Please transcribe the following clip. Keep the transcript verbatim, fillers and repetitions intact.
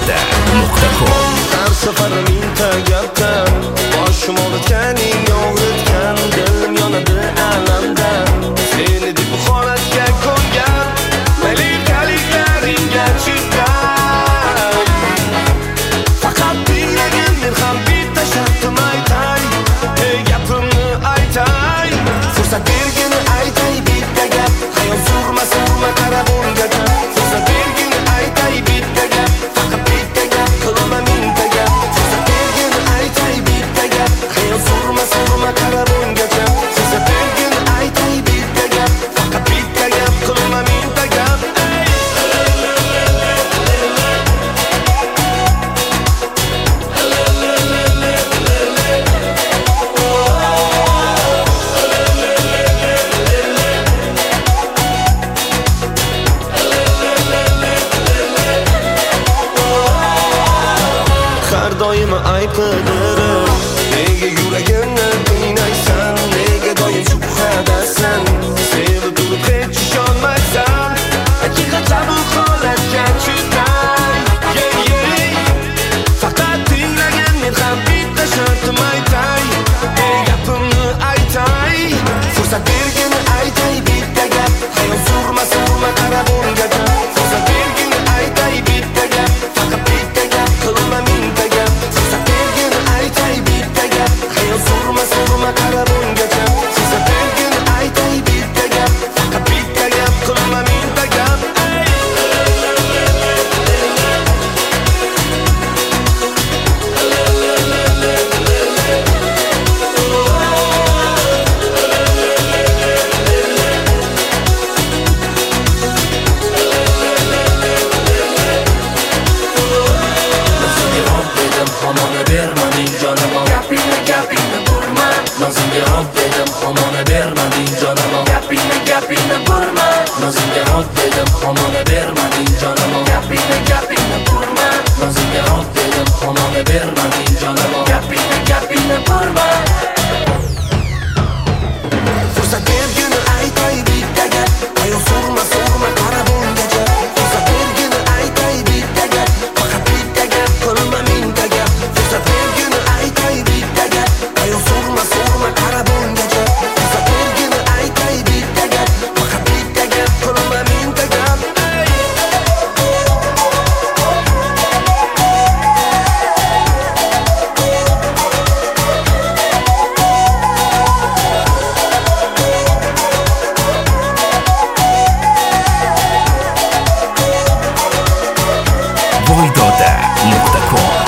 voydoda nuqta com. Har safar mingta gapdan boshim og'ritganing og'ritgan, dilim yonadi alamdan. Seni deb holatga qo'ygan malikaliklarga chiqqan. Faqat tinglagin men ham bitta shartim aytay, ey gapimni aytay. Fursat bergin aytay bitta gap, xayol surma surma qarab o'rgacha. Fursat bergin aytay bitta gap, faqat bitta gap, qilma mingta gap. Fursat bergin aytay bitta gap, xayol surma surma qarab o'rgacha. Fursat bergin aytay bitta gap, faqat bitta gap, qilma mingta gap. Har doim ayb qidirib, nega yuragimni qiynaysan, nega doim shubhadasan, sevib turib hech ishonmaysan, haqiqatda bu holatga chiqay. Yeah, yeah. Faqat tinglagin men ham bitta shartim aytay, ey gapimni aytay. Fursat bergin aytay bitta gap, xayol surma surma qarab o'rgacha. Fursat bergin aytay bitta gap, faqat bitta gap, qilma mingta gap. Fursat bergin aytay bitta gap, xayol surma surma qarab o'rgacha. Fursat bergin aytay bitta gap, faqat bitta gap, qilma mingta gap. Hamona bermading jonaman, gapingni gapingni burma. Nozingga rob dedim, hamona bermading jonaman, gapingni gapingni burma. Nozingga rob dedim, hamona bermading jonaman, gapingni gapingni burma. Nozingga rob dedim, hamona bermading jonaman, gapingni gapingni burma. Fursat bergin aytay bitta gap, xayol surma surma qarab o'rgacha. Fursat bergin aytay bitta gap, faqat bitta gap, qilma mingta gap. Fursat bergin aytay bitta gap, xayol surma surma qarab o'rgacha. Fursat bergin aytay bitta gap, faqat bitta gap, qilma mingta gap. voydoda nuqta com.